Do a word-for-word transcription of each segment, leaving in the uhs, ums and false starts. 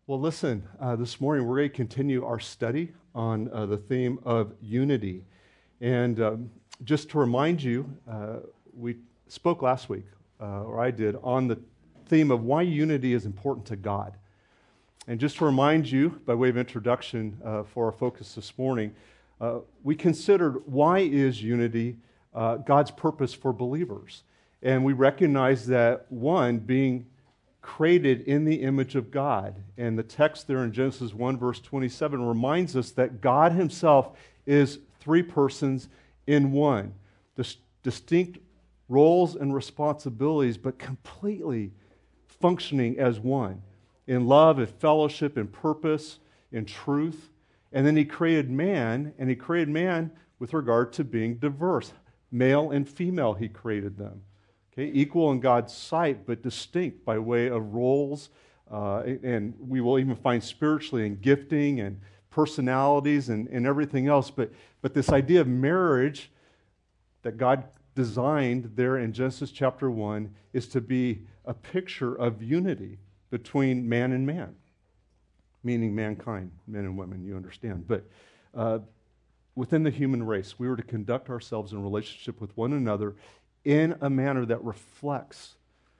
Well, listen, uh, this morning we're going to continue our study on uh, the theme of unity. And um, just to remind you, uh, we spoke last week, uh, or I did, on the theme of why unity is important to God. And just to remind you, by way of introduction uh, for our focus this morning, uh, we considered why is unity uh, God's purpose for believers. And we recognize that, one, being created in the image of God. And the text there in Genesis one, verse twenty-seven, reminds us that God himself is three persons in one. Dis- distinct roles and responsibilities, but completely functioning as one. In love, in fellowship, in purpose, in truth. And then he created man, and he created man with regard to being diverse. Male and female, he created them. Okay, equal in God's sight, but distinct by way of roles, uh, and we will even find spiritually in gifting and personalities and, and everything else. But, but this idea of marriage that God designed there in Genesis chapter one is to be a picture of unity between man and man, meaning mankind, men and women, you understand. But uh, within the human race, we were to conduct ourselves in relationship with one another in a manner that reflects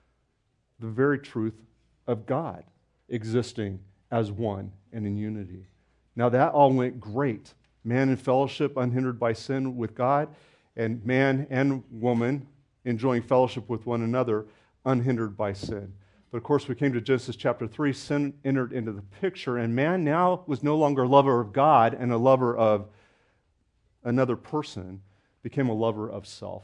the very truth of God existing as one and in unity. Now that all went great. Man in fellowship unhindered by sin with God, and man and woman enjoying fellowship with one another unhindered by sin. But of course we came to Genesis chapter three, sin entered into the picture, and man now was no longer a lover of God and a lover of another person, became a lover of self.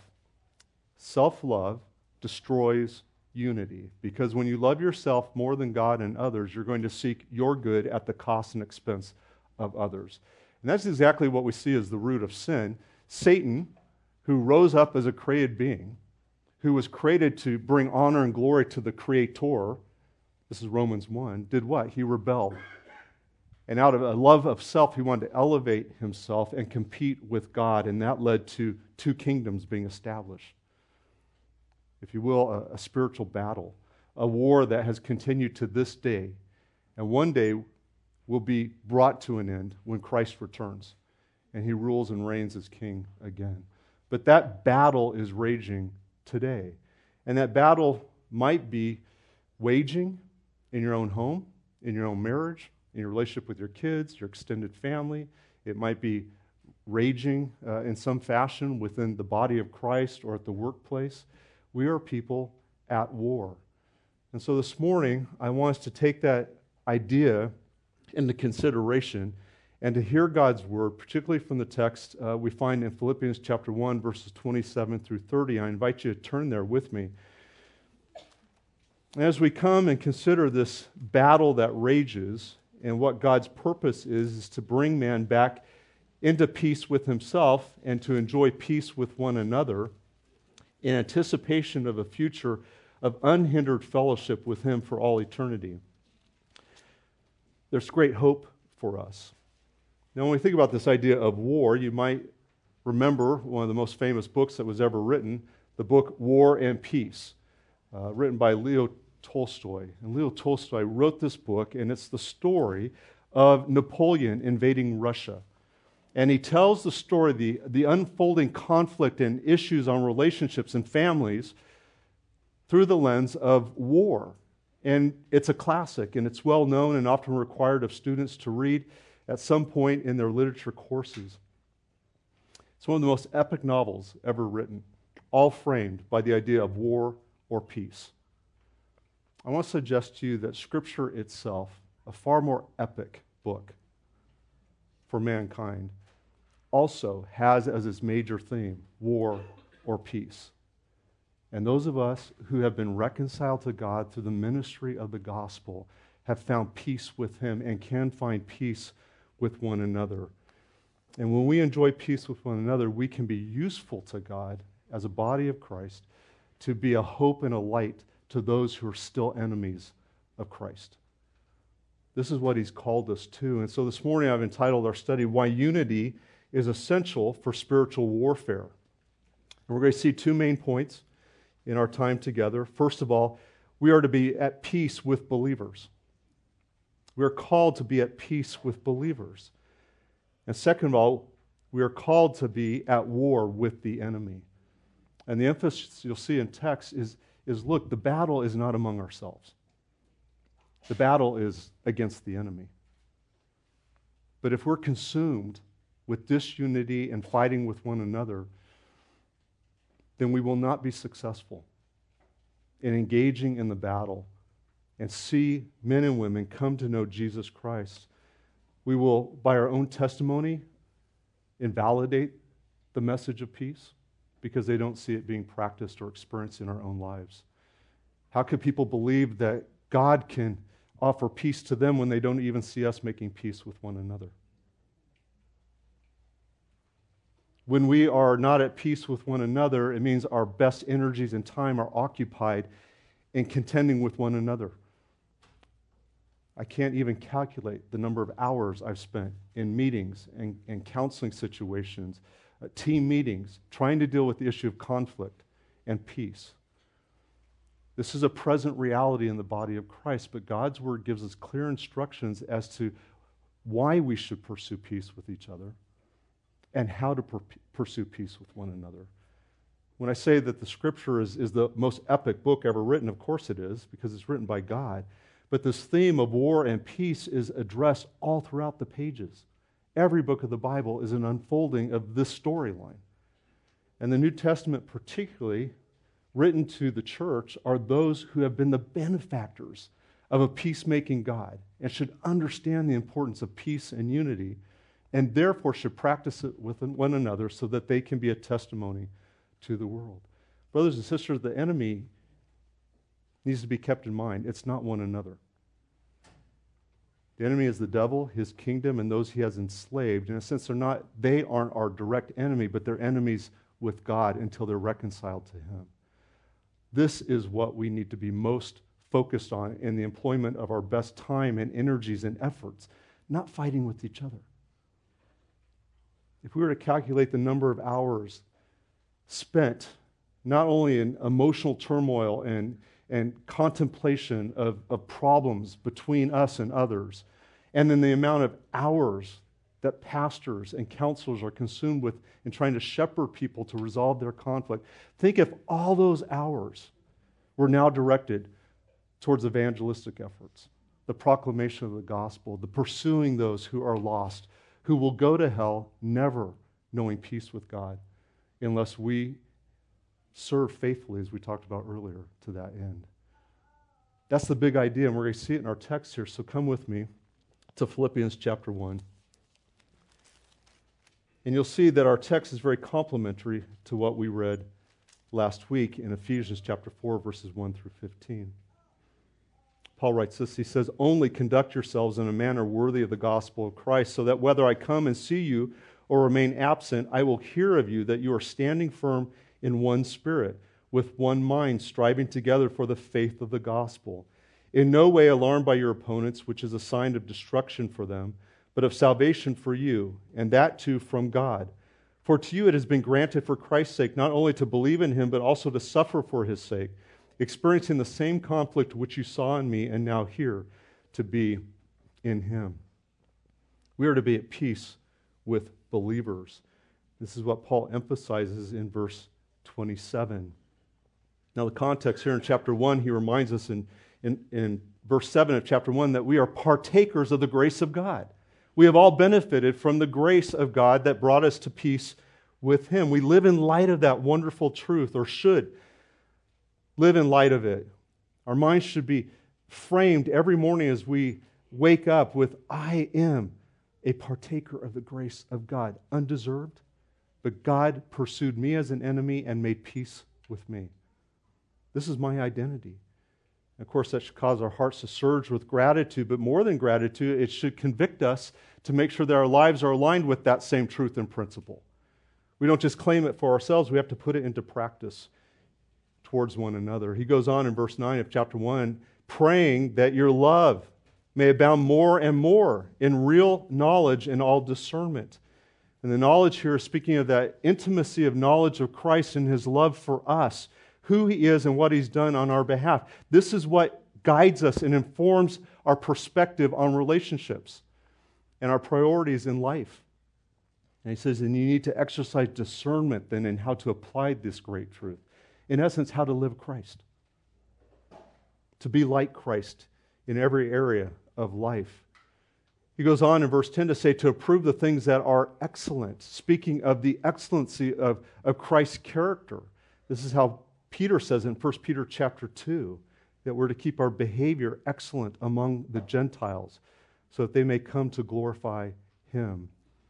Self-love destroys unity, because when you love yourself more than God and others, you're going to seek your good at the cost and expense of others. And that's exactly what we see as the root of sin. Satan, who rose up as a created being, who was created to bring honor and glory to the Creator, this is Romans one, did what? He rebelled. And out of a love of self, he wanted to elevate himself and compete with God, and that led to two kingdoms being established. If you will, a, a spiritual battle, a war that has continued to this day, and one day will be brought to an end when Christ returns, and he rules and reigns as king again. But that battle is raging today, and that battle might be waging in your own home, in your own marriage, in your relationship with your kids, your extended family. It might be raging uh, in some fashion within the body of Christ or at the workplace. We are people at war. And so this morning, I want us to take that idea into consideration and to hear God's word, particularly from the text uh, we find in Philippians chapter one, verses twenty-seven through thirty. I invite you to turn there with me. As we come and consider this battle that rages, and what God's purpose is, is to bring man back into peace with himself and to enjoy peace with one another, in anticipation of a future of unhindered fellowship with him for all eternity. There's great hope for us. Now, when we think about this idea of war, you might remember one of the most famous books that was ever written, the book War and Peace, uh, written by Leo Tolstoy. And Leo Tolstoy wrote this book, and it's the story of Napoleon invading Russia. And he tells the story, the, the unfolding conflict and issues on relationships and families through the lens of war. And it's a classic, and it's well known and often required of students to read at some point in their literature courses. It's one of the most epic novels ever written, all framed by the idea of war or peace. I want to suggest to you that Scripture itself, a far more epic book for mankind, also has as its major theme war or peace. And those of us who have been reconciled to God through the ministry of the gospel have found peace with him and can find peace with one another. And when we enjoy peace with one another, we can be useful to God as a body of Christ to be a hope and a light to those who are still enemies of Christ. This is what he's called us to. And so this morning I've entitled our study, Why Unity is Essential for Spiritual Warfare. And we're going to see two main points in our time together. First of all, we are to be at peace with believers. We are called to be at peace with believers. And second of all, we are called to be at war with the enemy. And the emphasis you'll see in text is, is look, the battle is not among ourselves. The battle is against the enemy. But if we're consumed with disunity and fighting with one another, then we will not be successful in engaging in the battle and see men and women come to know Jesus Christ. We will, by our own testimony, invalidate the message of peace because they don't see it being practiced or experienced in our own lives. How could people believe that God can offer peace to them when they don't even see us making peace with one another? When we are not at peace with one another, it means our best energies and time are occupied in contending with one another. I can't even calculate the number of hours I've spent in meetings and, and counseling situations, uh, team meetings, trying to deal with the issue of conflict and peace. This is a present reality in the body of Christ, but God's Word gives us clear instructions as to why we should pursue peace with each other and how to per- pursue peace with one another. When I say that the Scripture is, is the most epic book ever written, of course it is, because it's written by God. But this theme of war and peace is addressed all throughout the pages. Every book of the Bible is an unfolding of this storyline. And the New Testament, particularly written to the church, are those who have been the benefactors of a peacemaking God and should understand the importance of peace and unity, and therefore should practice it with one another so that they can be a testimony to the world. Brothers and sisters, the enemy needs to be kept in mind. It's not one another. The enemy is the devil, his kingdom, and those he has enslaved. In a sense, they're not, they aren't our direct enemy, but they're enemies with God until they're reconciled to him. This is what we need to be most focused on in the employment of our best time and energies and efforts, not fighting with each other. If we were to calculate the number of hours spent not only in emotional turmoil and, and contemplation of, of problems between us and others, and then the amount of hours that pastors and counselors are consumed with in trying to shepherd people to resolve their conflict, think if all those hours were now directed towards evangelistic efforts, the proclamation of the gospel, the pursuing those who are lost, who will go to hell never knowing peace with God unless we serve faithfully, as we talked about earlier, to that end. That's the big idea, and we're going to see it in our text here. So come with me to Philippians chapter one. And you'll see that our text is very complementary to what we read last week in Ephesians chapter four, verses one through fifteen. Paul writes this, he says, "Only conduct yourselves in a manner worthy of the gospel of Christ, so that whether I come and see you or remain absent, I will hear of you that you are standing firm in one spirit, with one mind, striving together for the faith of the gospel. In no way alarmed by your opponents, which is a sign of destruction for them, but of salvation for you, and that too from God. For to you it has been granted for Christ's sake not only to believe in him, but also to suffer for his sake, experiencing the same conflict which you saw in me and now hear to be in him." We are to be at peace with believers. This is what Paul emphasizes in verse twenty-seven. Now the context here in chapter one, he reminds us in, in, in verse seven of chapter one that we are partakers of the grace of God. We have all benefited from the grace of God that brought us to peace with him. We live in light of that wonderful truth, or should live in light of it. Our minds should be framed every morning as we wake up with, I am a partaker of the grace of God, undeserved, but God pursued me as an enemy and made peace with me. This is my identity. Of course, that should cause our hearts to surge with gratitude, but more than gratitude, it should convict us to make sure that our lives are aligned with that same truth and principle. We don't just claim it for ourselves, we have to put it into practice towards one another. He goes on in verse nine of chapter one, praying that your love may abound more and more in real knowledge and all discernment. And the knowledge here is speaking of that intimacy of knowledge of Christ and his love for us, who he is and what he's done on our behalf. This is what guides us and informs our perspective on relationships and our priorities in life. And he says, and you need to exercise discernment then in how to apply this great truth. In essence, how to live Christ. To be like Christ in every area of life. He goes on in verse ten to say, to approve the things that are excellent. Speaking of the excellency of, of Christ's character. This is how Peter says in First Peter chapter two, that we're to keep our behavior excellent among the Gentiles, so that they may come to glorify him.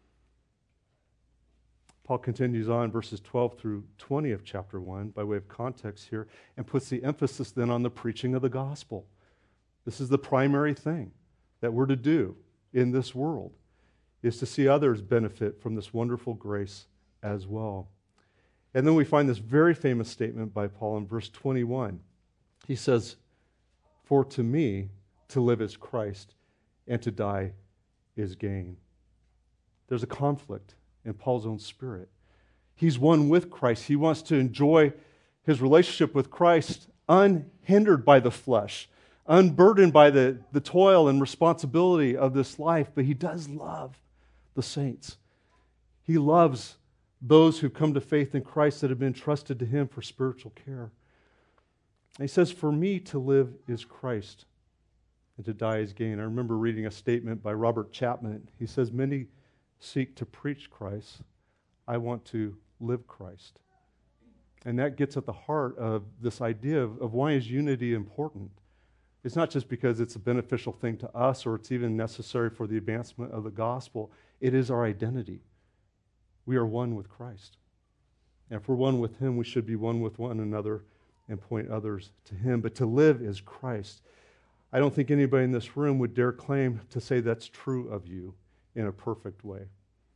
Paul continues on verses twelve through twenty of chapter one by way of context here and puts the emphasis then on the preaching of the gospel. This is the primary thing that we're to do in this world, is to see others benefit from this wonderful grace as well. And then we find this very famous statement by Paul in verse twenty-one. He says, for to me to live is Christ and to die is gain. There's a conflict in Paul's own spirit. He's one with Christ. He wants to enjoy his relationship with Christ unhindered by the flesh, unburdened by the, the toil and responsibility of this life, but he does love the saints. He loves those who come to faith in Christ that have been trusted to him for spiritual care. And he says, for me to live is Christ and to die is gain. I remember reading a statement by Robert Chapman. He says, many seek to preach Christ. I want to live Christ. And that gets at the heart of this idea of, of why is unity important. It's not just because it's a beneficial thing to us or it's even necessary for the advancement of the gospel. It is our identity. We are one with Christ. And if we're one with him, we should be one with one another and point others to him. But to live is Christ. I don't think anybody in this room would dare claim to say that's true of you in a perfect way.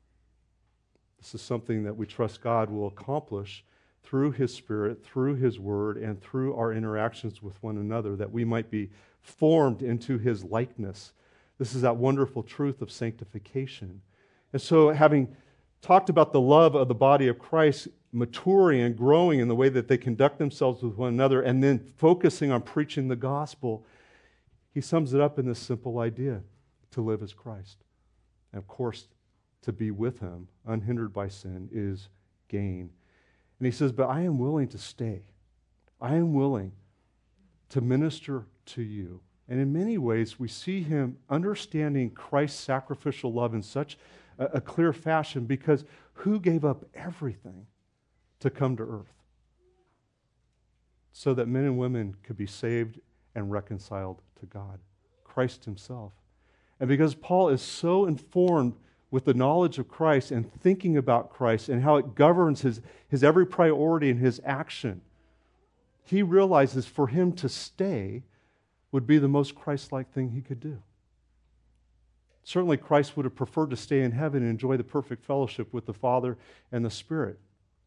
This is something that we trust God will accomplish through his Spirit, through his word, and through our interactions with one another, that we might be formed into his likeness. This is that wonderful truth of sanctification. And so, having talked about the love of the body of Christ maturing and growing in the way that they conduct themselves with one another, and then focusing on preaching the gospel, he sums it up in this simple idea: to live as Christ. And of course, to be with him, unhindered by sin, is gain. And he says, but I am willing to stay. I am willing to minister to you. And in many ways, we see him understanding Christ's sacrificial love in such a, a clear fashion, because who gave up everything to come to earth so that men and women could be saved and reconciled to God? Christ himself. And because Paul is so informed with the knowledge of Christ and thinking about Christ and how it governs his, his every priority and his action, he realizes for him to stay would be the most Christ-like thing he could do. Certainly Christ would have preferred to stay in heaven and enjoy the perfect fellowship with the Father and the Spirit.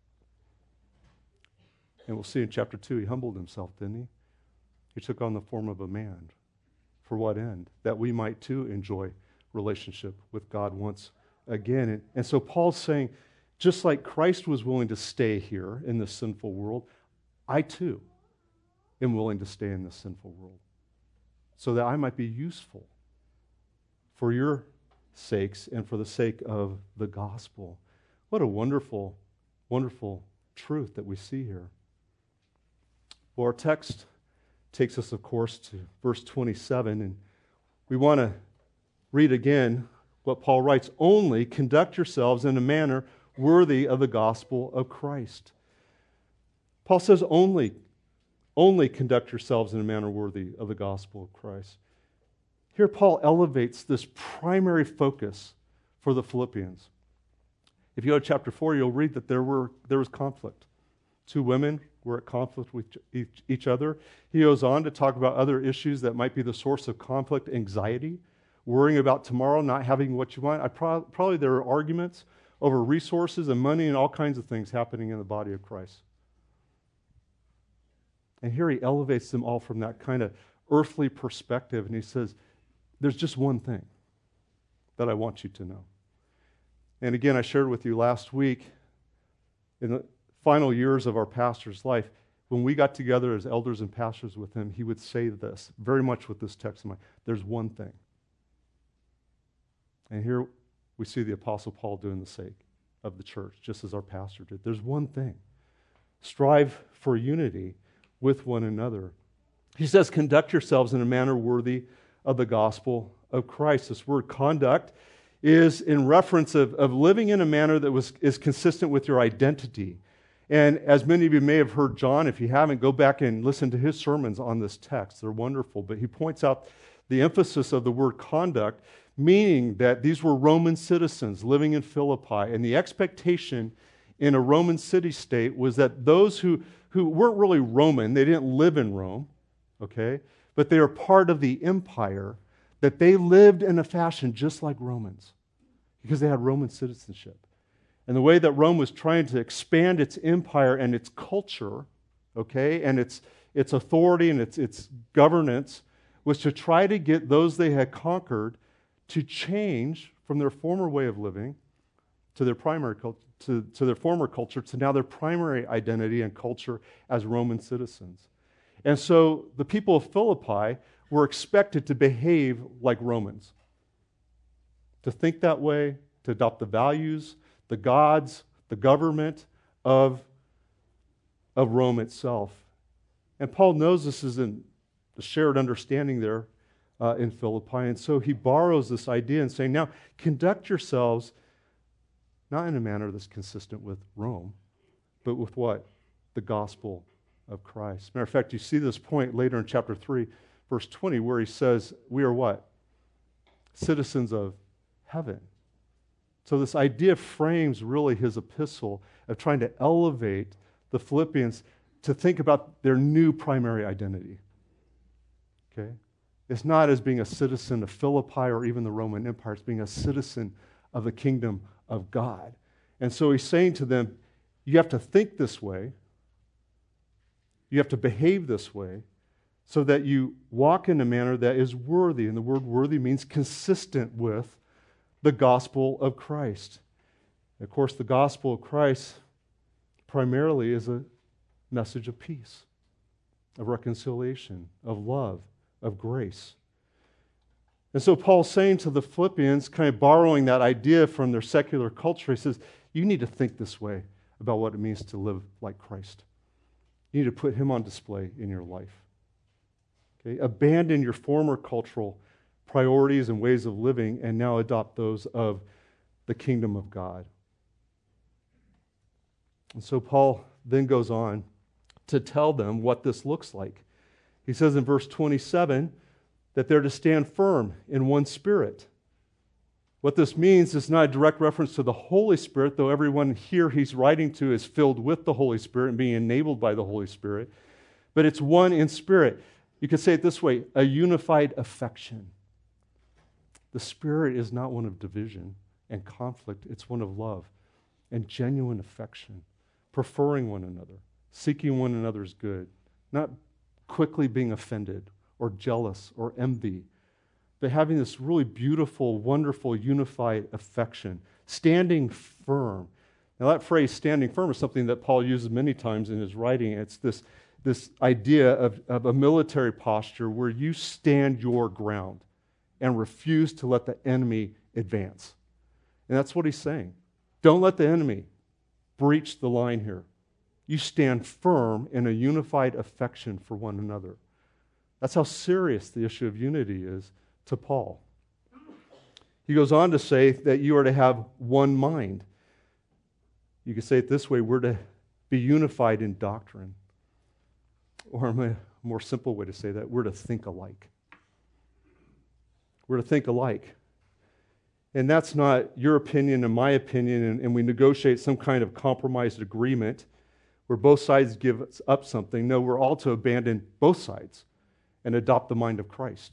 And we'll see in chapter two, he humbled himself, didn't he? He took on the form of a man. For what end? That we might too enjoy relationship with God once again. And, and so Paul's saying, just like Christ was willing to stay here in this sinful world, I too am willing to stay in this sinful world so that I might be useful for your sakes and for the sake of the gospel. What a wonderful, wonderful truth that we see here. Well, our text takes us, of course, to verse twenty-seven, and we want to read again what Paul writes: only conduct yourselves in a manner worthy of the gospel of Christ. Paul says only, only conduct yourselves in a manner worthy of the gospel of Christ. Here Paul elevates this primary focus for the Philippians. If you go to chapter four, you'll read that there were there was conflict. Two women were at conflict with each, each other. He goes on to talk about other issues that might be the source of conflict: anxiety, worrying about tomorrow, not having what you want. I pro- probably there are arguments over resources and money and all kinds of things happening in the body of Christ. And here he elevates them all from that kind of earthly perspective, and he says, there's just one thing that I want you to know. And again, I shared with you last week, in the final years of our pastor's life, when we got together as elders and pastors with him, he would say this, very much with this text in mind. There's one thing. And here we see the Apostle Paul doing the sake of the church, just as our pastor did. There's one thing. Strive for unity with one another. He says, conduct yourselves in a manner worthy of the gospel of Christ. This word conduct is in reference of, of living in a manner that was is consistent with your identity. And as many of you may have heard John, if you haven't, go back and listen to his sermons on this text. They're wonderful. But he points out the emphasis of the word conduct, meaning that these were Roman citizens living in Philippi. And the expectation in a Roman city-state was that those who, who weren't really Roman, they didn't live in Rome, okay, but they were part of the empire, that they lived in a fashion just like Romans because they had Roman citizenship. And the way that Rome was trying to expand its empire and its culture, okay, and its, its authority and its, its governance was to try to get those they had conquered to change from their former way of living to their primary culture, to, to their former culture, to now their primary identity and culture as Roman citizens. And so the people of Philippi were expected to behave like Romans, to think that way, to adopt the values, the gods, the government of, of Rome itself. And Paul knows this is in the shared understanding there uh, in Philippi, and so he borrows this idea and saying, now, conduct yourselves not in a manner that's consistent with Rome, but with what? The gospel of Christ. Matter of fact, you see this point later in chapter three, verse twenty, where he says, we are what? Citizens of heaven. So this idea frames really his epistle of trying to elevate the Philippians to think about their new primary identity. Okay? It's not as being a citizen of Philippi or even the Roman Empire. It's being a citizen of the kingdom of God. And so he's saying to them, you have to think this way. You have to behave this way so that you walk in a manner that is worthy. And the word worthy means consistent with the gospel of Christ. Of course, the gospel of Christ primarily is a message of peace, of reconciliation, of love, of grace. And so Paul's saying to the Philippians, kind of borrowing that idea from their secular culture, he says, you need to think this way about what it means to live like Christ. You need to put him on display in your life. Okay? Abandon your former cultural priorities and ways of living and now adopt those of the kingdom of God. And so Paul then goes on to tell them what this looks like. He says in verse twenty-seven that they're to stand firm in one spirit. What this means is not a direct reference to the Holy Spirit, though everyone here he's writing to is filled with the Holy Spirit and being enabled by the Holy Spirit, but it's one in spirit. You could say it this way, a unified affection. The Spirit is not one of division and conflict, it's one of love and genuine affection, preferring one another, seeking one another's good, not quickly being offended or jealous or envy, but having this really beautiful, wonderful, unified affection, standing firm. Now that phrase, standing firm, is something that Paul uses many times in his writing. It's this, this idea of, of a military posture where you stand your ground and refuse to let the enemy advance. And that's what he's saying. Don't let the enemy breach the line here. You stand firm in a unified affection for one another. That's how serious the issue of unity is to Paul. He goes on to say that you are to have one mind. You could say it this way, we're to be unified in doctrine. Or a more simple way to say that, we're to think alike. We're to think alike. And that's not your opinion and my opinion, and, and we negotiate some kind of compromised agreement where both sides give up something. No, we're all to abandon both sides and adopt the mind of Christ.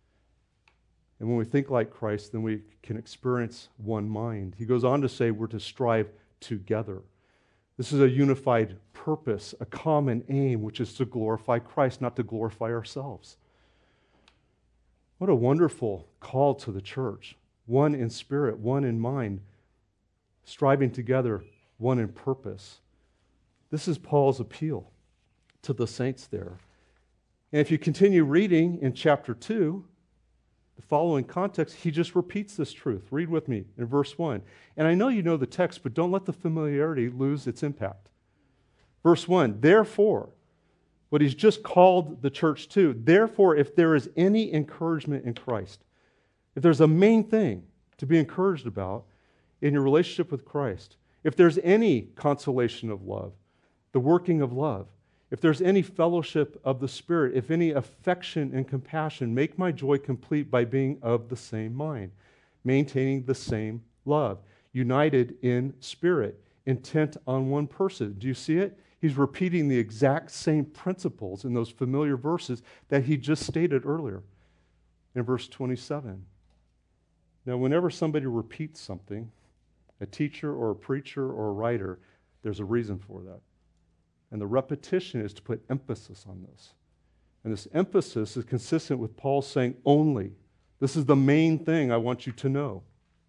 And when we think like Christ, then we can experience one mind. He goes on to say we're to strive together. This is a unified purpose, a common aim, which is to glorify Christ, not to glorify ourselves. What a wonderful call to the church. One in spirit, one in mind, striving together, one in purpose. This is Paul's appeal to the saints there. And if you continue reading in chapter two, the following context, he just repeats this truth. Read with me in verse one. And I know you know the text, but don't let the familiarity lose its impact. Verse one, therefore, what he's just called the church to, therefore, if there is any encouragement in Christ, if there's a main thing to be encouraged about in your relationship with Christ, if there's any consolation of love, the working of love, if there's any fellowship of the Spirit, if any affection and compassion, make my joy complete by being of the same mind, maintaining the same love, united in spirit, intent on one person. Do you see it? He's repeating the exact same principles in those familiar verses that he just stated earlier in verse twenty-seven. Now, whenever somebody repeats something, a teacher or a preacher or a writer, there's a reason for that. And the repetition is to put emphasis on this. And this emphasis is consistent with Paul saying only. This is the main thing I want you to know.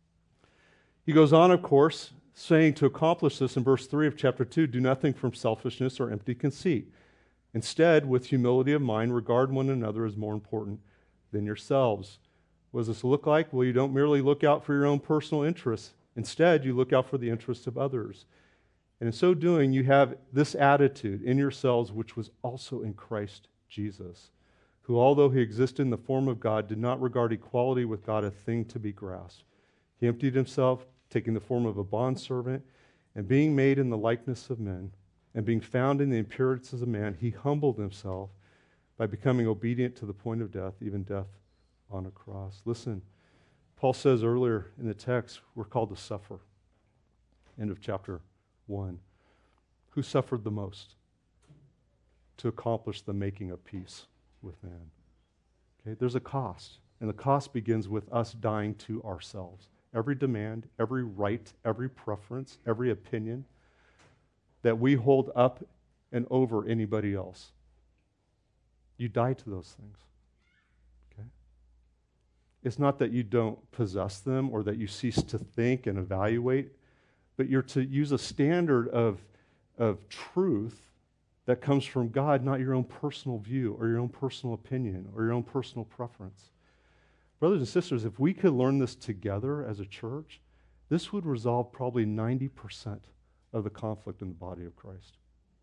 He goes on, of course, saying to accomplish this in verse three of chapter two, do nothing from selfishness or empty conceit. Instead, with humility of mind, regard one another as more important than yourselves. What does this look like? Well, you don't merely look out for your own personal interests. Instead, you look out for the interests of others. And in so doing, you have this attitude in yourselves, which was also in Christ Jesus, who, although he existed in the form of God, did not regard equality with God a thing to be grasped. He emptied himself, taking the form of a bondservant, and being made in the likeness of men, and being found in the appearance of a man, he humbled himself by becoming obedient to the point of death, even death on a cross. Listen, Paul says earlier in the text, we're called to suffer. End of chapter one. Who suffered the most to accomplish the making of peace with man? Okay, there's a cost, and the cost begins with us dying to ourselves. Every demand, every right, every preference, every opinion that we hold up and over anybody else. You die to those things. Okay? It's not that you don't possess them or that you cease to think and evaluate, but you're to use a standard of, of truth that comes from God, not your own personal view or your own personal opinion or your own personal preference. Brothers and sisters, if we could learn this together as a church, this would resolve probably ninety percent of the conflict in the body of Christ.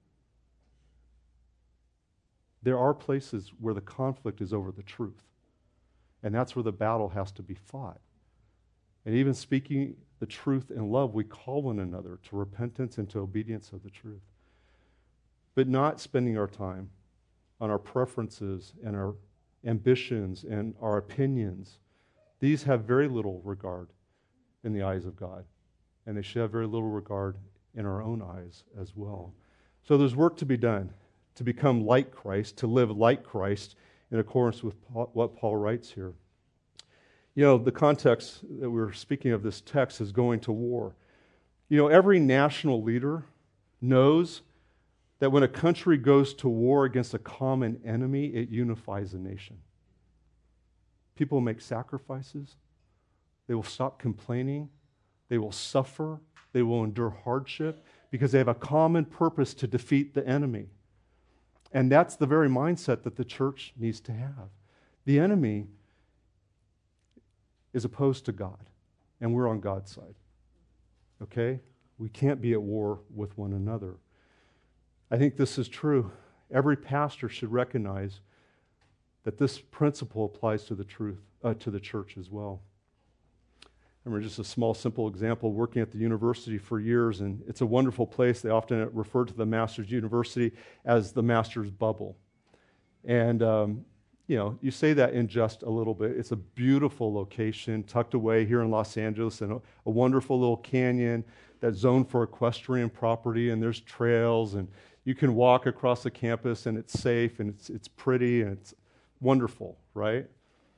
There are places where the conflict is over the truth, and that's where the battle has to be fought. And even speaking the truth in love, we call one another to repentance and to obedience of the truth. But not spending our time on our preferences and our ambitions and our opinions. These have very little regard in the eyes of God, and they should have very little regard in our own eyes as well. So there's work to be done to become like Christ, to live like Christ in accordance with Paul, what Paul writes here. You know, the context that we're speaking of this text is going to war. You know, every national leader knows that when a country goes to war against a common enemy, it unifies a nation. People make sacrifices. They will stop complaining. They will suffer. They will endure hardship because they have a common purpose to defeat the enemy. And that's the very mindset that the church needs to have. The enemy is opposed to God, and we're on God's side. Okay? We can't be at war with one another. I think this is true. Every pastor should recognize that this principle applies to the truth, uh, to the church as well. I remember just a small, simple example, working at the university for years, and it's a wonderful place. They often refer to the Master's University as the Master's Bubble. And, um, you know, you say that in just a little bit. It's a beautiful location, tucked away here in Los Angeles, in a, a wonderful little canyon that's zoned for equestrian property, and there's trails, and you can walk across the campus, and it's safe, and it's it's pretty, and it's wonderful, right?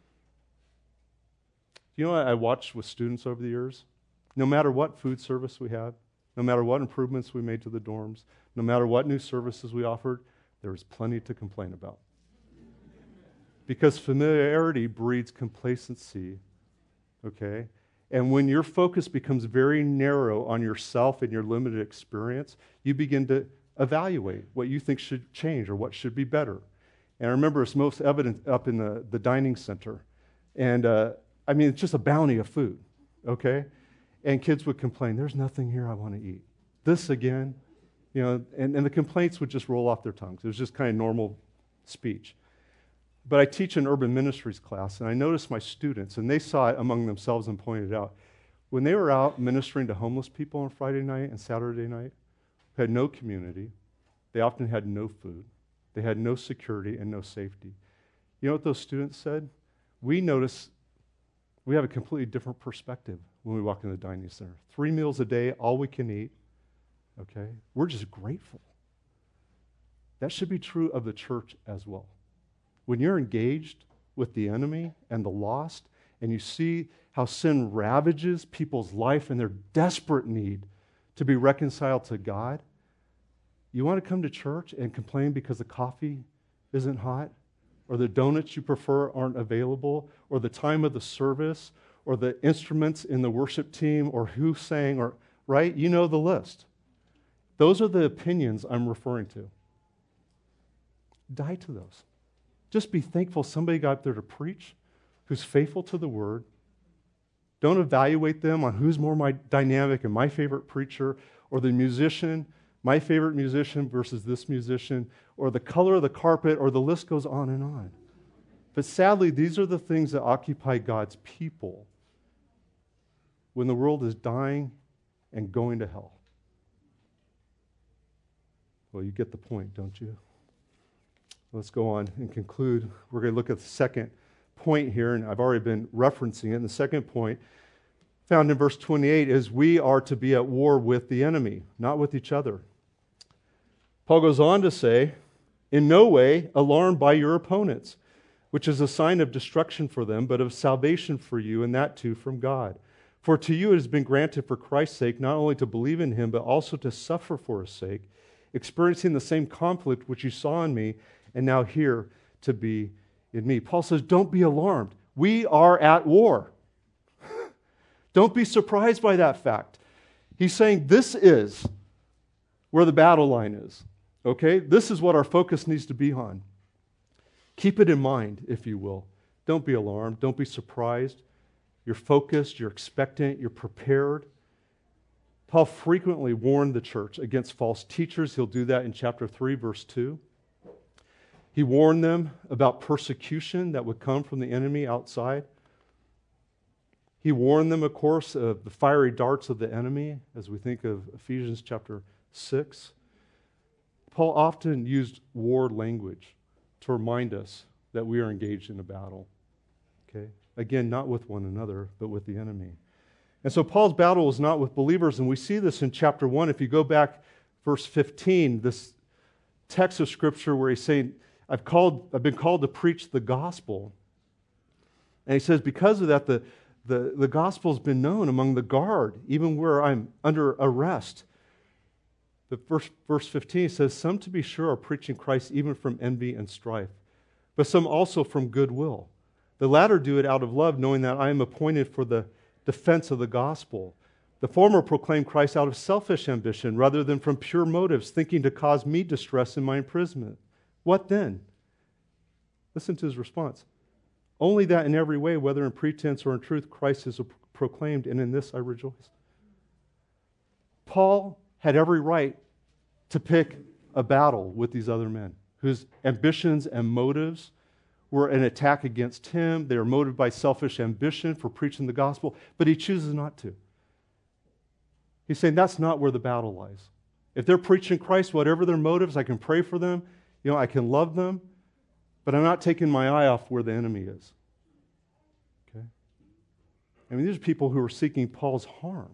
You know what I watched with students over the years? No matter what food service we had, no matter what improvements we made to the dorms, no matter what new services we offered, there was plenty to complain about. Because familiarity breeds complacency, okay? And when your focus becomes very narrow on yourself and your limited experience, you begin to evaluate what you think should change or what should be better. And I remember it's most evident up in the, the dining center. And uh, I mean, it's just a bounty of food, okay? And kids would complain, there's nothing here I want to eat. This again, you know, and, and the complaints would just roll off their tongues. It was just kind of normal speech. But I teach an urban ministries class, and I noticed my students, and they saw it among themselves and pointed out, when they were out ministering to homeless people on Friday night and Saturday night, who had no community, they often had no food, they had no security and no safety. You know what those students said? We notice we have a completely different perspective when we walk in the dining center. Three meals a day, all we can eat, okay? We're just grateful. That should be true of the church as well. When you're engaged with the enemy and the lost, and you see how sin ravages people's life and their desperate need to be reconciled to God, you want to come to church and complain because the coffee isn't hot, or the donuts you prefer aren't available, or the time of the service, or the instruments in the worship team, or who sang, or right? You know the list. Those are the opinions I'm referring to. Die to those. Just be thankful somebody got up there to preach who's faithful to the word. Don't evaluate them on who's more my dynamic and my favorite preacher, or the musician, my favorite musician versus this musician, or the color of the carpet, or the list goes on and on. But sadly, these are the things that occupy God's people when the world is dying and going to hell. Well, you get the point, don't you? Let's go on and conclude. We're going to look at the second point here, and I've already been referencing it. And the second point, found in verse twenty-eight, is we are to be at war with the enemy, not with each other. Paul goes on to say, in no way alarmed by your opponents, which is a sign of destruction for them, but of salvation for you, and that too from God. For to you it has been granted for Christ's sake not only to believe in him, but also to suffer for his sake, experiencing the same conflict which you saw in me, and now here to be in me. Paul says, don't be alarmed. We are at war. Don't be surprised by that fact. He's saying this is where the battle line is. Okay? This is what our focus needs to be on. Keep it in mind, if you will. Don't be alarmed. Don't be surprised. You're focused. You're expectant. You're prepared. Paul frequently warned the church against false teachers. He'll do that in chapter three, verse two. He warned them about persecution that would come from the enemy outside. He warned them, of course, of the fiery darts of the enemy, as we think of Ephesians chapter six. Paul often used war language to remind us that we are engaged in a battle. Okay? Again, not with one another, but with the enemy. And so Paul's battle is not with believers, and we see this in chapter one. If you go back, verse fifteen, this text of Scripture where he's saying, I've called, I've been called to preach the gospel. And he says, because of that, the, the, the gospel's been known among the guard, even where I'm under arrest. But verse, verse fifteen says, some to be sure are preaching Christ even from envy and strife, but some also from goodwill. The latter do it out of love, knowing that I am appointed for the defense of the gospel. The former proclaim Christ out of selfish ambition, rather than from pure motives, thinking to cause me distress in my imprisonment. What then? Listen to his response. Only that in every way, whether in pretense or in truth, Christ is proclaimed, and in this I rejoice. Paul had every right to pick a battle with these other men, whose ambitions and motives were an attack against him. They were motivated by selfish ambition for preaching the gospel, but he chooses not to. He's saying that's not where the battle lies. If they're preaching Christ, whatever their motives, I can pray for them. You know, I can love them, but I'm not taking my eye off where the enemy is. Okay? I mean, these are people who are seeking Paul's harm.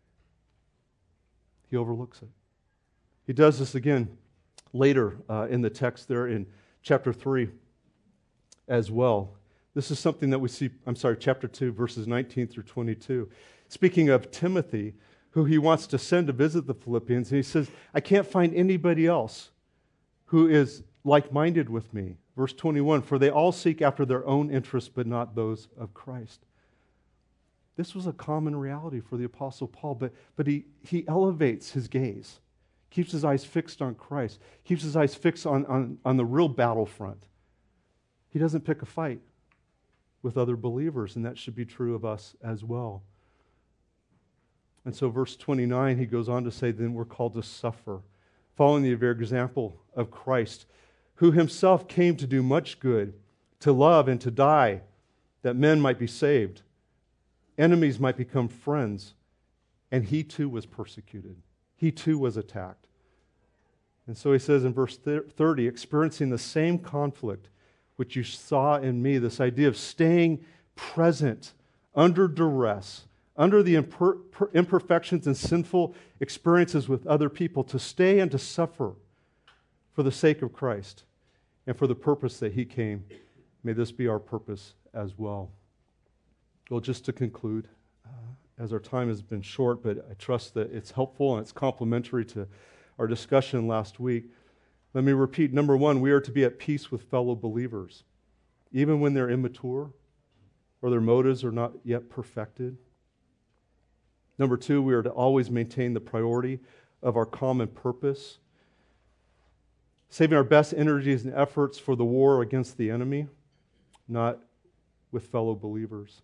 He overlooks it. He does this again later uh, in the text there in chapter three as well. This is something that we see, I'm sorry, chapter two, verses nineteen through twenty-two. Speaking of Timothy, who he wants to send to visit the Philippians, and he says, I can't find anybody else who is like-minded with me. Verse twenty-one, for they all seek after their own interests, but not those of Christ. This was a common reality for the Apostle Paul, but, but he, he elevates his gaze. keeps his eyes fixed on Christ, keeps his eyes fixed on, on, on the real battlefront. He doesn't pick a fight with other believers, and that should be true of us as well. And so verse twenty-nine, he goes on to say, then we're called to suffer, following the very example of Christ, who himself came to do much good, to love and to die, that men might be saved, enemies might become friends, and he too was persecuted. He too was attacked. And so he says in verse thirty, experiencing the same conflict which you saw in me, this idea of staying present under duress, under the imper- imperfections and sinful experiences with other people, to stay and to suffer for the sake of Christ and for the purpose that he came. May this be our purpose as well. Well, just to conclude, uh, as our time has been short, but I trust that it's helpful and it's complementary to our discussion last week. Let me repeat. Number one, we are to be at peace with fellow believers, even when they're immature or their motives are not yet perfected. Number two, we are to always maintain the priority of our common purpose, saving our best energies and efforts for the war against the enemy, not with fellow believers.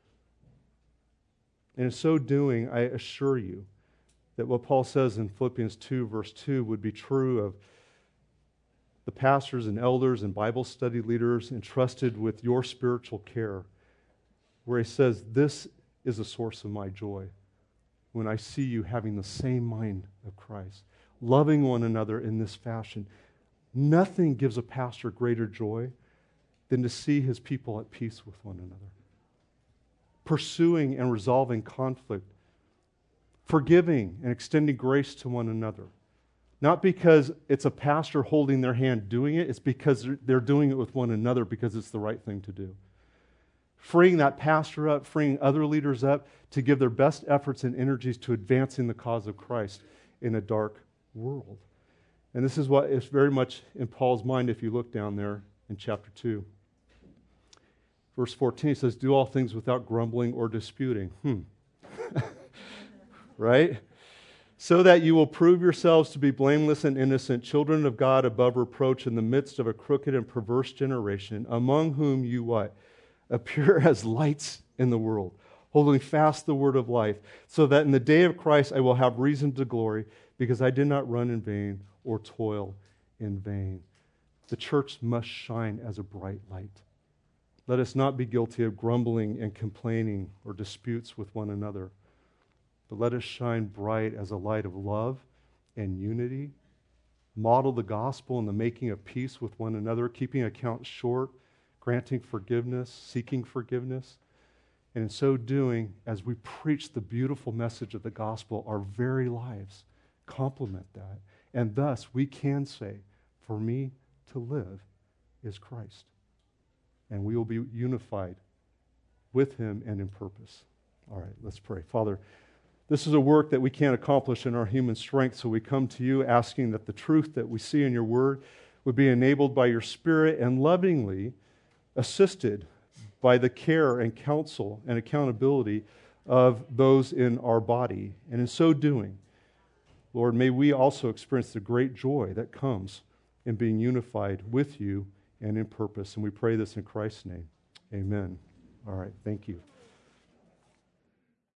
And in so doing, I assure you that what Paul says in Philippians two, verse two, would be true of the pastors and elders and Bible study leaders entrusted with your spiritual care, where he says, this is a source of my joy when I see you having the same mind of Christ, loving one another in this fashion. Nothing gives a pastor greater joy than to see his people at peace with one another, pursuing and resolving conflict, forgiving and extending grace to one another. Not because it's a pastor holding their hand doing it, it's because they're doing it with one another because it's the right thing to do. Freeing that pastor up, freeing other leaders up to give their best efforts and energies to advancing the cause of Christ in a dark world. And this is what is very much in Paul's mind if you look down there in chapter two. Verse fourteen says, do all things without grumbling or disputing. Hmm. Right? So that you will prove yourselves to be blameless and innocent, children of God above reproach in the midst of a crooked and perverse generation, among whom you what? Appear as lights in the world, holding fast the word of life, so that in the day of Christ I will have reason to glory, because I did not run in vain or toil in vain. The church must shine as a bright light. Let us not be guilty of grumbling and complaining or disputes with one another, but let us shine bright as a light of love and unity, model the gospel in the making of peace with one another, keeping accounts short, granting forgiveness, seeking forgiveness. And in so doing, as we preach the beautiful message of the gospel, our very lives complement that. And thus we can say, for me to live is Christ. And we will be unified with him and in purpose. All right, let's pray. Father, this is a work that we can't accomplish in our human strength, so we come to you asking that the truth that we see in your word would be enabled by your Spirit and lovingly assisted by the care and counsel and accountability of those in our body. And in so doing, Lord, may we also experience the great joy that comes in being unified with you and in purpose. And we pray this in Christ's name. Amen. All right, thank you.